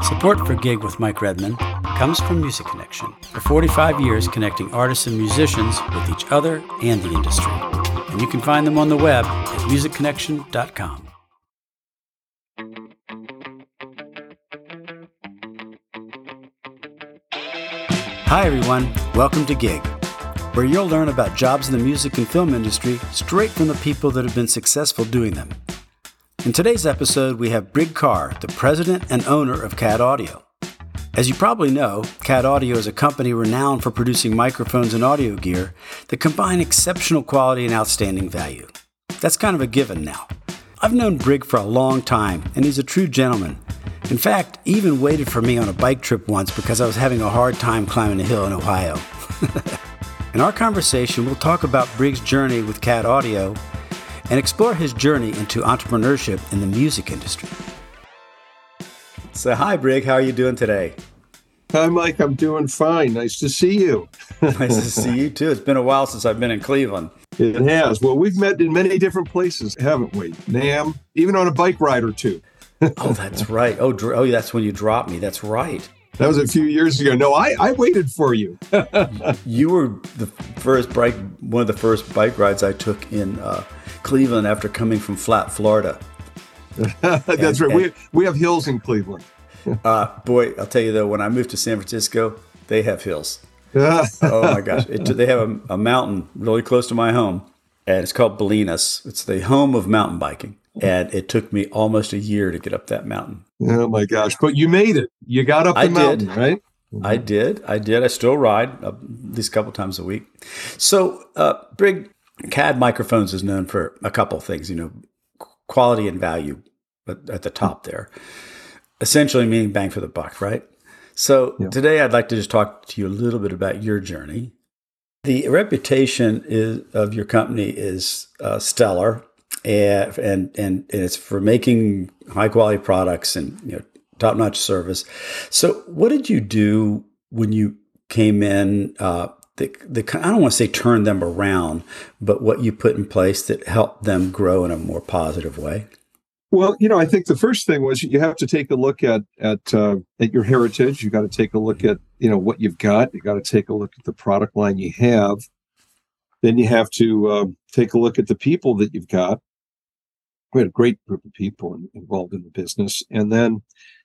Support for Gig with Mike Redman comes from Music Connection. For 45 years, connecting artists and musicians with each other and the industry. And you can find them on the web at musicconnection.com. Hi, everyone. Welcome to Gig, where you'll learn about jobs in the music and film industry straight from the people that have been successful doing them. In today's episode, we have Brig Carr, the president and owner of CAD Audio. As you probably know, CAD Audio is a company renowned for producing microphones and audio gear that combine exceptional quality and outstanding value. That's kind of a given now. I've known Brig for a long time, and he's a true gentleman. In fact, he even waited for me on a bike trip once because I was having a hard time climbing a hill in Ohio. In our conversation, we'll talk about Brig's journey with CAD Audio and explore his journey into entrepreneurship in the music industry. So, hi, Brig. How are you doing today? Hi, Mike. I'm doing fine. Nice to see you. Nice to see you, too. It's been a while since I've been in Cleveland. It has. Well, we've met in many different places, haven't we? NAMM, even on a bike ride or two. Oh, that's right. Oh, that's when you dropped me. That's right. That was a few years ago. No, I waited for you. You were one of the first bike rides I took in Cleveland after coming from Flat, Florida. That's right. We have hills in Cleveland. Boy, I'll tell you though, when I moved to San Francisco, they have hills. Oh my gosh. They have a mountain really close to my home, and it's called Bolinas. It's the home of mountain biking. And it took me almost a year to get up that mountain. Oh my gosh. But you made it. You got up the mountain, right? I did. I still ride at least a couple times a week. So, Brig, CAD Microphones is known for a couple of things, quality and value at the top there. Essentially meaning bang for the buck, right? So Today I'd like to just talk to you a little bit about your journey. The reputation of your company is stellar. And it's for making high quality products and top notch service. So, what did you do when you came in? I don't want to say turn them around, but what you put in place that helped them grow in a more positive way. Well, I think the first thing was you have to take a look at your heritage. You got to take a look at what you've got. You got to take a look at the product line you have. Then you have to take a look at the people that you've got. We had a great group of people involved in the business, and then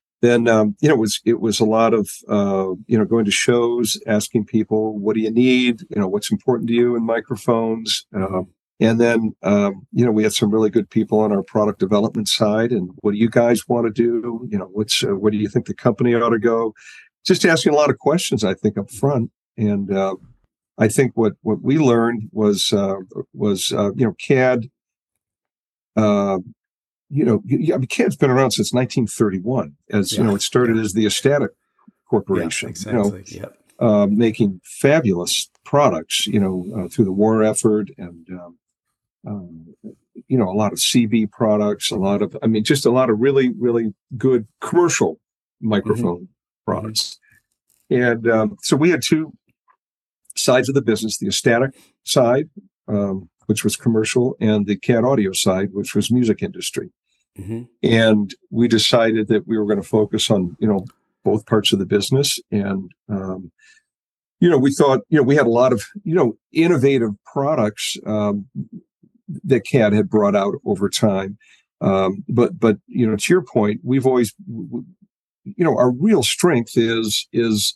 it was a lot of going to shows, asking people, what do you need? What's important to you in microphones, and then we had some really good people on our product development side. And what do you guys want to do? Where do you think the company ought to go? Just asking a lot of questions, I think, up front. And I think what we learned was CAD. CAD's been around since 1931. It started as the Astatic Corporation. Yeah, exactly. Making fabulous products. Through the war effort, and a lot of CV products, just a lot of really, really good commercial microphone products. And so we had two sides of the business: the Astatic side, which was commercial, and the CAD Audio side, which was music industry. Mm-hmm. And we decided that we were going to focus on, both parts of the business. And, we thought, we had a lot of, innovative products that CAD had brought out over time. But to your point, we've always, our real strength is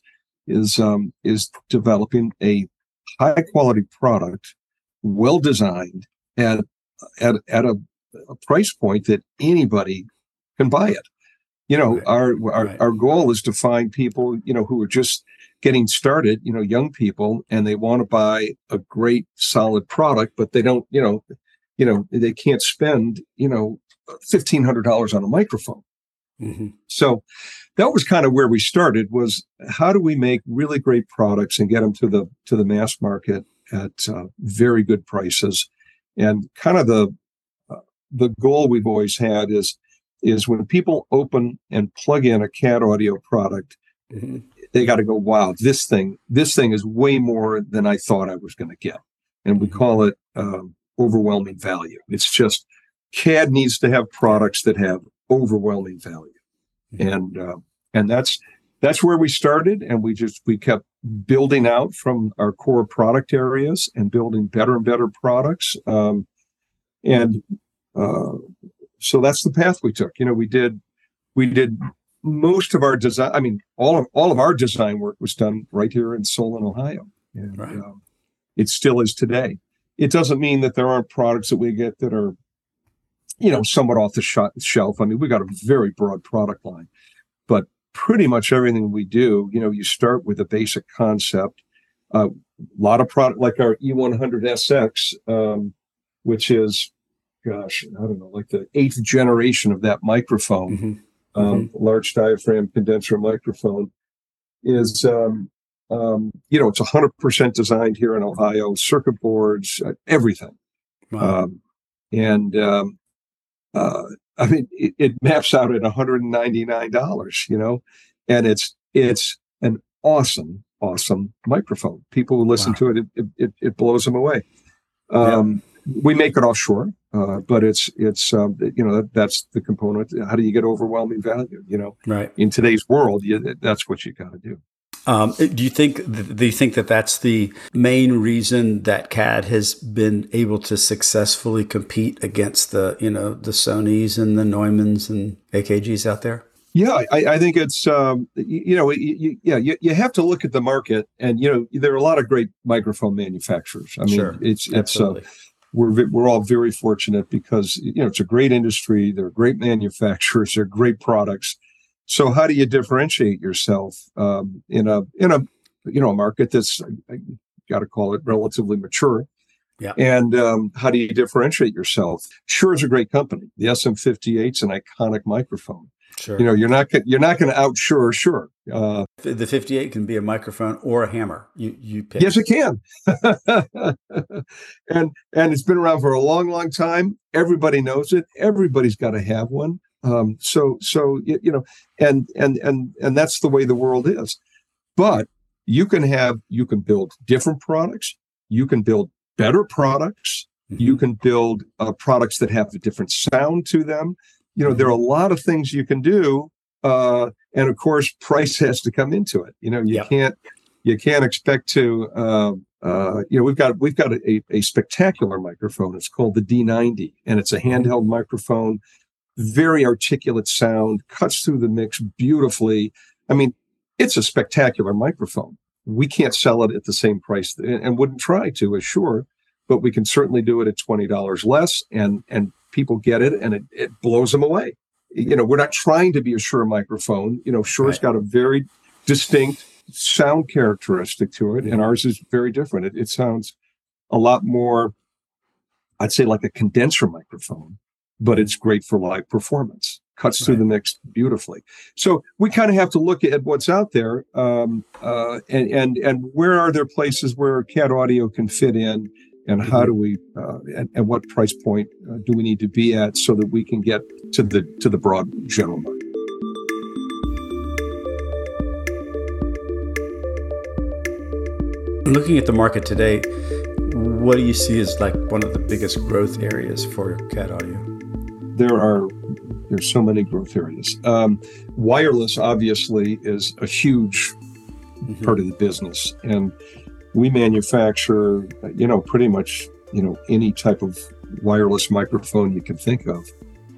developing a high quality product, well designed, at a price point that anybody can buy it. Our goal is to find people who are just getting started, young people, and they want to buy a great solid product, but they don't they can't spend $1,500 on a microphone. Mm-hmm. So that was kind of where we started, was how do we make really great products and get them to the mass market at very good prices. And kind of the goal we've always had is when people open and plug in a CAD Audio product, they got to go, wow, this thing is way more than I thought I was going to get. And we call it overwhelming value. It's just CAD needs to have products that have overwhelming value. And And that's where we started, and we kept building out from our core product areas and building better and better products. And so that's the path we took. We did most of our design. I mean, all of our design work was done right here in Solon, Ohio, and Right. It still is today. It doesn't mean that there aren't products that we get that are, somewhat off the shelf. I mean, we got a very broad product line, but pretty much everything we do, you start with a basic concept. A lot of product like our E100SX, which is, gosh, I don't know, like the 8th generation of that microphone, large diaphragm condenser microphone, is, it's 100% designed here in Ohio, circuit boards, everything. Wow. I mean, it maps out at $199, and it's an awesome microphone. People who listen to it, it blows them away. We make it offshore, but it's that's the component. How do you get overwhelming value? Right. In today's world, that's what you got to do. Do you think that that's the main reason that CAD has been able to successfully compete against the Sonys and the Neumanns and AKGs out there? Yeah, I think it's you have to look at the market, and there are a lot of great microphone manufacturers. I mean, sure. it's Absolutely. We're all very fortunate because it's a great industry. They're great manufacturers. They're great products. So how do you differentiate yourself in a market that's, I got to call it, relatively mature? Yeah. And how do you differentiate yourself? Shure is a great company. The SM58's an iconic microphone. Sure. You're not going to out Shure. The 58 can be a microphone or a hammer. You pick. Yes, it can. and it's been around for a long, long time. Everybody knows it. Everybody's got to have one. And that's the way the world is. But you can build different products. You can build better products. Mm-hmm. You can build products that have a different sound to them. There are a lot of things you can do. And of course, price has to come into it. You can't expect to, we've got a spectacular microphone. It's called the D90, and it's a handheld microphone. Very articulate sound, cuts through the mix beautifully. I mean, it's a spectacular microphone. We can't sell it at the same price and wouldn't try to, as Shure, but we can certainly do it at $20 less, and people get it, and it blows them away. We're not trying to be a Shure microphone. Shure's got a very distinct sound characteristic to it, and ours is very different. It sounds a lot more, I'd say, like a condenser microphone, but it's great for live performance. Cuts through the mix beautifully. So we kind of have to look at what's out there, and where are there places where CAD audio can fit in, and how do we, and what price point do we need to be at so that we can get to the broad general market. Looking at the market today, what do you see as like one of the biggest growth areas for CAD audio? There's so many growth areas. Wireless obviously is a huge part of the business, and we manufacture, pretty much, any type of wireless microphone you can think of.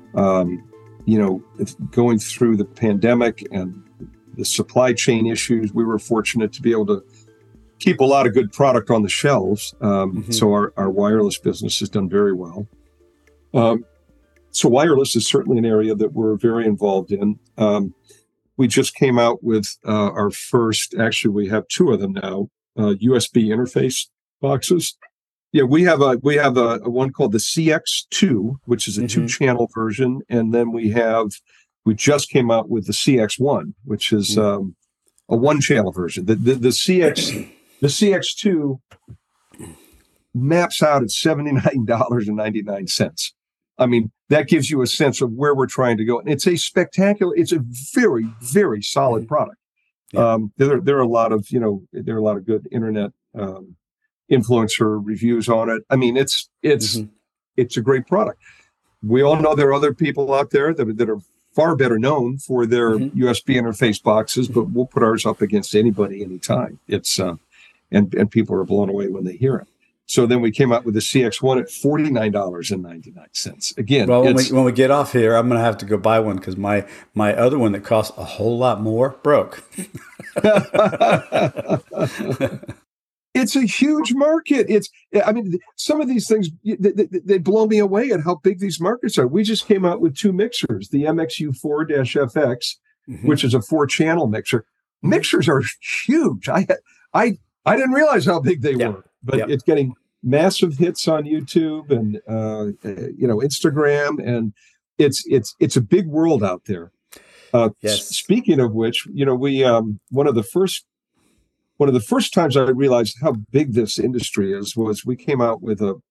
Going through the pandemic and the supply chain issues, we were fortunate to be able to keep a lot of good product on the shelves. So our wireless business has done very well. So wireless is certainly an area that we're very involved in. We just came out with our first, actually we have two of them now, USB interface boxes. Yeah, we have a one called the CX2, which is a 2-channel version. And then we just came out with the CX1, which is a 1-channel version. The CX2 maps out at $79.99. I mean, that gives you a sense of where we're trying to go. And it's a very, very solid product. Yeah. There are a lot of good internet influencer reviews on it. I mean, it's a great product. We all know there are other people out there that are far better known for their USB interface boxes, but we'll put ours up against anybody, anytime. It's and people are blown away when they hear it. So then we came out with the CX1 at $49.99. Again, well, when we get off here, I'm going to have to go buy one because my other one that costs a whole lot more broke. It's a huge market. Some of these things, they blow me away at how big these markets are. We just came out with 2 mixers, the MXU4-FX, which is a 4-channel mixer. Mixers are huge. I didn't realize how big they were, but it's getting massive hits on YouTube and Instagram, and it's a big world out there. Speaking of which, we one of the first times I realized how big this industry is was we came out with a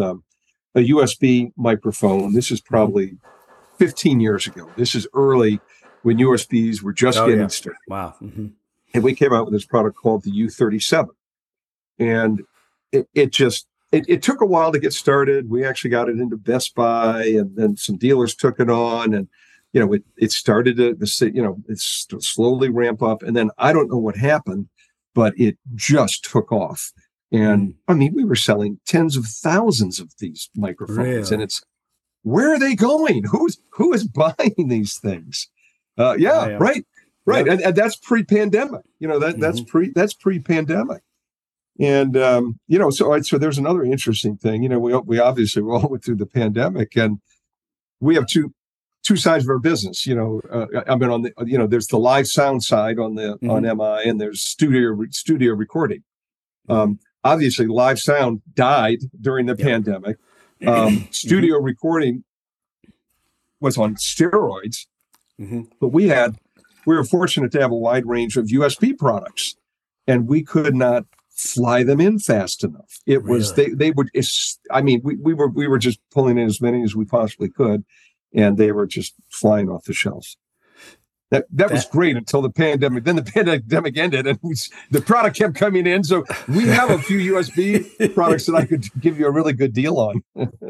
USB microphone. This is probably 15 years ago. This is early when USBs were just getting started. Wow. Mm-hmm. And we came out with this product called the U37. And it took a while to get started. We actually got it into Best Buy, and then some dealers took it on, and it started to slowly ramp up. And then I don't know what happened, but it just took off. And I mean, we were selling tens of thousands of these microphones, and it's, where are they going? Who is buying these things? Right. Yeah. And that's pre-pandemic. That's pre-pandemic. And so there's another interesting thing. We obviously all went through the pandemic, and we have two sides of our business. I mean, on the there's the live sound side on MI, and there's studio recording. Obviously, live sound died during the pandemic. Studio recording was on steroids, but we were fortunate to have a wide range of USB products, and we could not fly them in fast enough. It was they would. We were just pulling in as many as we possibly could, and they were just flying off the shelves. That was great until the pandemic. Then the pandemic ended, and the product kept coming in. So we have a few USB products that I could give you a really good deal on.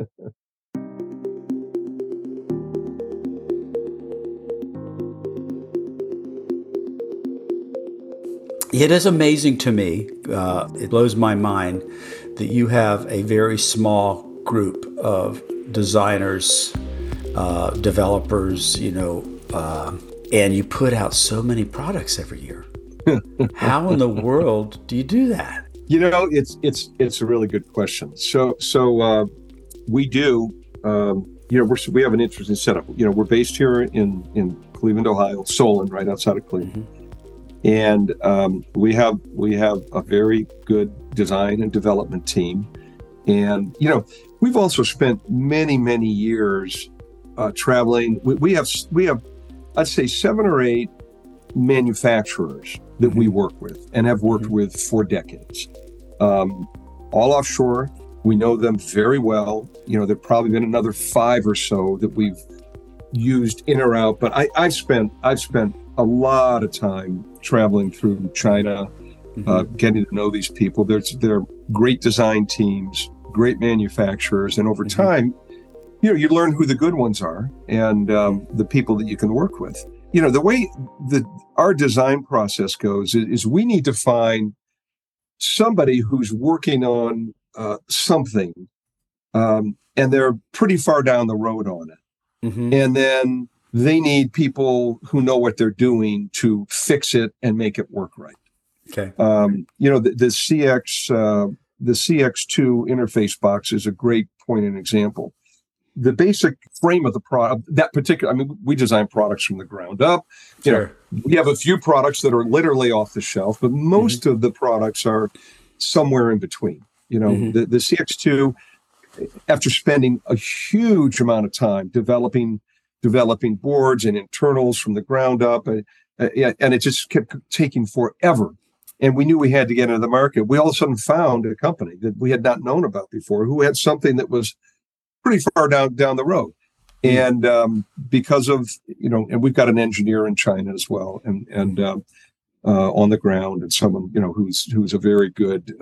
It is amazing to me. It blows my mind that you have a very small group of designers, developers, and you put out so many products every year. How in the world do you do that? It's a really good question. So we do. We have an interesting setup. We're based here in Cleveland, Ohio, Solon, right outside of Cleveland. And we have a very good design and development team. And, we've also spent many, many years traveling. We have, I'd say, 7 or 8 manufacturers that we work with and have worked with for decades. All offshore. We know them very well. There've probably been another 5 or so that we've used in or out. But I've spent a lot of time traveling through China, getting to know these people. They're great design teams, great manufacturers, and over time, you learn who the good ones are and the people that you can work with. The way our design process goes is we need to find somebody who's working on something, and they're pretty far down the road on it. And then they need people who know what they're doing to fix it and make it work right. Okay. The CX2 interface box is a great point and example. The basic frame of the product, we design products from the ground up. Sure. We have a few products that are literally off the shelf, but most of the products are somewhere in between. The CX2, after spending a huge amount of time developing boards and internals from the ground up, and it just kept taking forever. And we knew we had to get into the market. We all of a sudden found a company that we had not known about before who had something that was pretty far down the road. And because of, and we've got an engineer in China as well, and on the ground, and someone, who's a very good,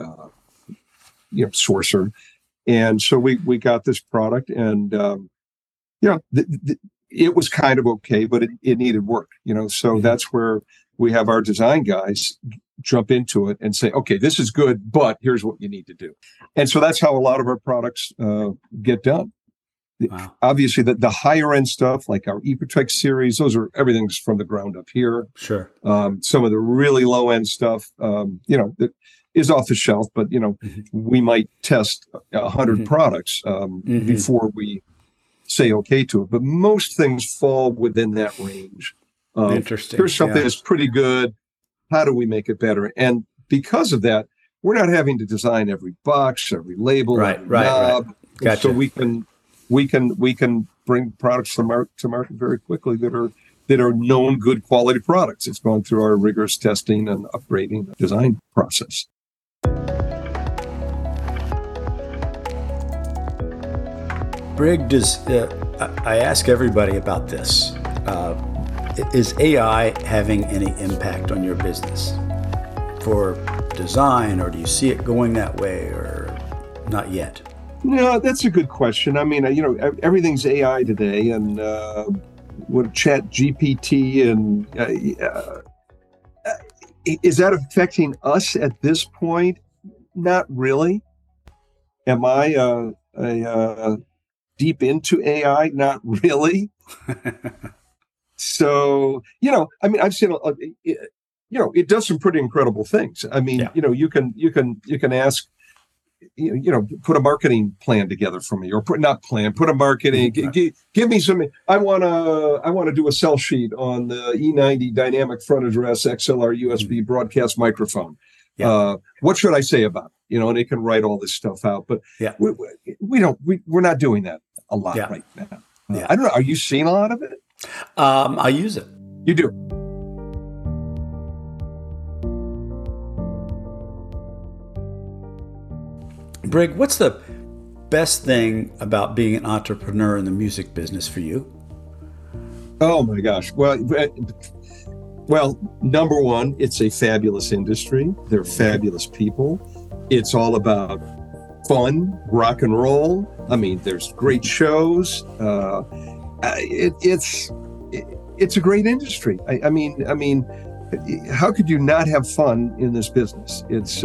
sourcer. And so we got this product, and it was kind of okay, but it needed work, so that's where we have our design guys jump into it and say, okay, this is good, but here's what you need to do. And so that's how a lot of our products get done. Wow. Obviously, the higher end stuff like our eProtect series, everything's from the ground up here. Sure. Some of the really low end stuff, that is off the shelf, but we might test 100 products before we say okay to it. But most things fall within that range. Interesting. Here's something that's pretty good. How do we make it better? And because of that, we're not having to design every box, every label, every knob. Right. Gotcha. So we can bring products to market very quickly that are known good quality products. It's gone through our rigorous testing and upgrading design process. Brig, I ask everybody about this. Is AI having any impact on your business for design, or do you see it going that way, or not yet? No, that's a good question. I mean, everything's AI today, and with Chat GPT, and is that affecting us at this point? Not really. Am I deep into AI? Not really. So, I've seen, it does some pretty incredible things. I mean, you can ask, put a marketing plan together for me, or put a marketing, give me some, I want to do a sell sheet on the E90 dynamic front address XLR USB broadcast microphone. Yeah. What should I say about it? And it can write all this stuff out, but we're not doing that a lot right now. I don't know. Are you seeing a lot of it? I use it. You do. Brig, what's the best thing about being an entrepreneur in the music business for you? Oh my gosh. Well, number one, it's a fabulous industry. They're fabulous people. It's all about fun, rock and roll. I mean, there's great shows. It's a great industry. I mean, how could you not have fun in this business? It's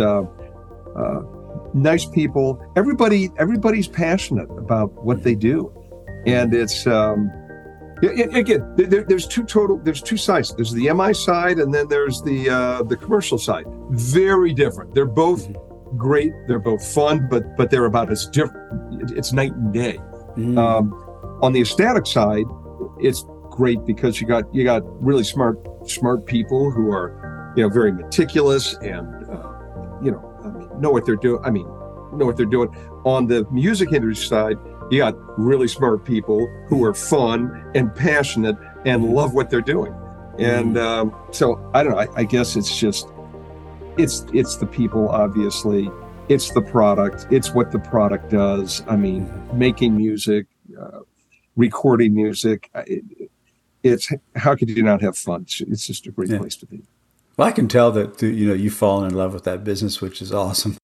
nice people. Everybody's passionate about what they do, and it's again. There's two sides. There's the MI side, and then there's the commercial side. Very different. They're both great. They're both fun, but they're about as different. It's night and day. On the Ecstatic side, it's great because you got really smart people who are very meticulous and know what they're doing. On the music industry side, you got really smart people who are fun and passionate and love what they're doing. And so I don't know. I guess it's just it's the people. Obviously, it's the product. It's what the product does. I mean, making music. Recording music, it's how could you not have fun? It's just a great place to be. Well, I can tell that you've fallen in love with that business, which is awesome.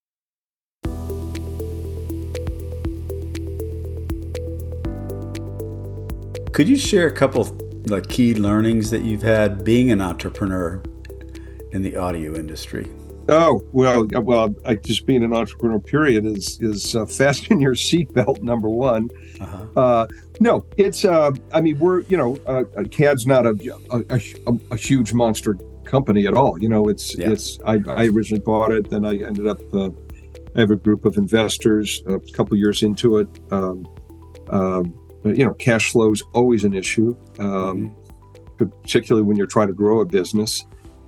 Could you share a couple of key learnings that you've had being an entrepreneur in the audio industry? Oh, well, just being an entrepreneur, period, is fasten your seatbelt, number one. No, it's, we're, CAD's not a huge monster company at all. I originally bought it, then I ended up, I have a group of investors a couple years into it. Cash flow is always an issue, particularly when you're trying to grow a business.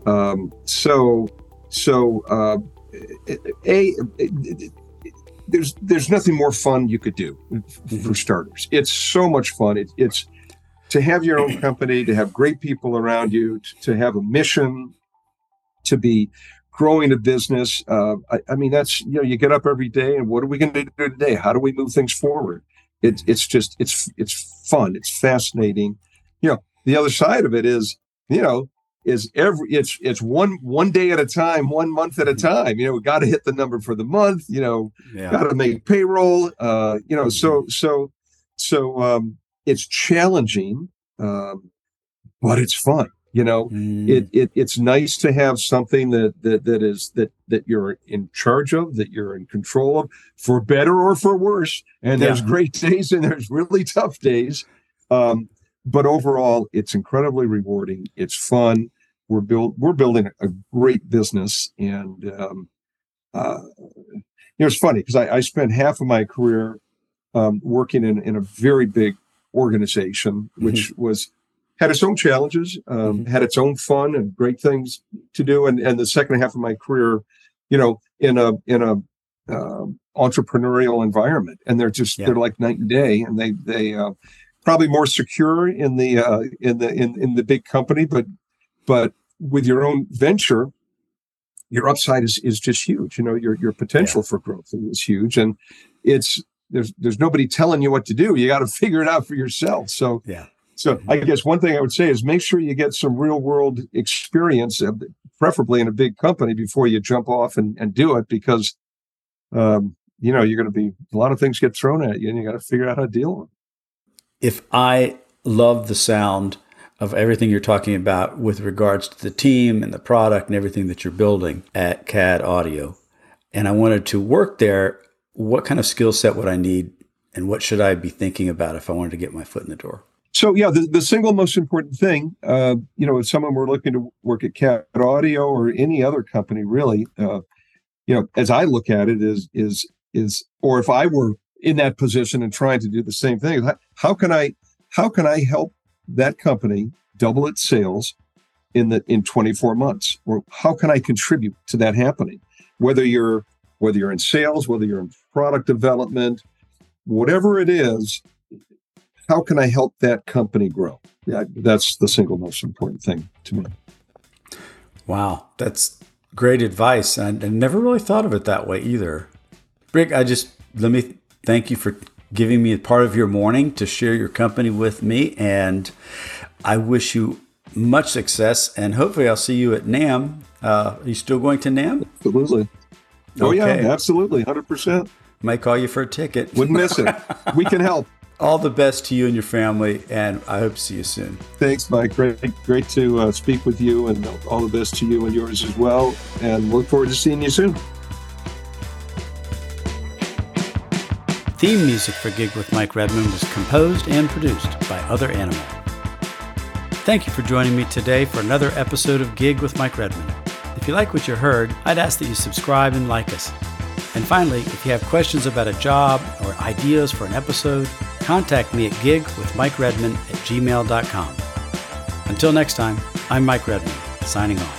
There's nothing more fun you could do for starters. It's so much fun. It's to have your own company, to have great people around you, to have a mission, to be growing a business. That's, you get up every day and what are we going to do today? How do we move things forward? It's fun. It's fascinating. The other side of it is, it's one day at a time, 1 month at a time. We got to hit the number for the month. Got to make payroll. it's challenging, but it's fun. It's nice to have something that you're in charge of, that you're in control of, for better or for worse. And there's great days and there's really tough days. But overall, it's incredibly rewarding. It's fun. We're building a great business, and it's funny because I spent half of my career working in a very big organization, which had its own challenges, had its own fun and great things to do, and the second half of my career, in a entrepreneurial environment, and they're like night and day, and they probably more secure in the big company, but with your own venture, your upside is just huge. Your potential for growth is huge, and there's nobody telling you what to do. You got to figure it out for yourself. So I guess one thing I would say is make sure you get some real world experience, preferably in a big company, before you jump off and do it, because you're going to be, a lot of things get thrown at you, and you got to figure out how to deal with them. If I love the sound of everything you're talking about with regards to the team and the product and everything that you're building at CAD Audio, and I wanted to work there, what kind of skill set would I need, and what should I be thinking about if I wanted to get my foot in the door? So the single most important thing, if someone were looking to work at CAD Audio or any other company, really, as I look at it, is or if I were in that position and trying to do the same thing, how can I help that company double its sales in 24 months, or how can I contribute to that happening? Whether you're in sales, whether you're in product development, whatever it is, how can I help that company grow? That's the single most important thing to me. Wow, that's great advice. I never really thought of it that way either. Brig, let me thank you for giving me a part of your morning to share your company with me, and I wish you much success, and hopefully I'll see you at NAMM. Are you still going to NAMM? Absolutely. Oh, okay. Yeah, absolutely, 100%. Might call you for a ticket. Wouldn't miss it. We can help. All the best to you and your family, and I hope to see you soon. Thanks, Mike. Great to speak with you, and all the best to you and yours as well, and look forward to seeing you soon. Theme music for Gig with Mike Redmond was composed and produced by Other Animal. Thank you for joining me today for another episode of Gig with Mike Redmond. If you like what you heard, I'd ask that you subscribe and like us. And finally, if you have questions about a job or ideas for an episode, contact me at gigwithmikeredmond@gmail.com. Until next time, I'm Mike Redmond, signing off.